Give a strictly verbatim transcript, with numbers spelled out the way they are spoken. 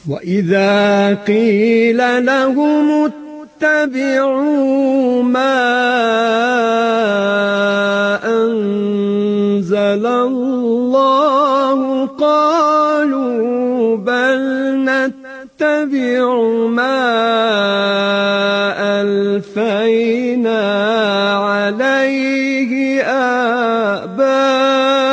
وَإِذَا قِيلَ لَهُمُ اتَّبِعُوا مَا أَنزَلَ اللَّهُ قَالُوا بَلْ نَتَّبِعُ مَا أَلْفَيْنَا عَلَيْهِ آبَاءَنَا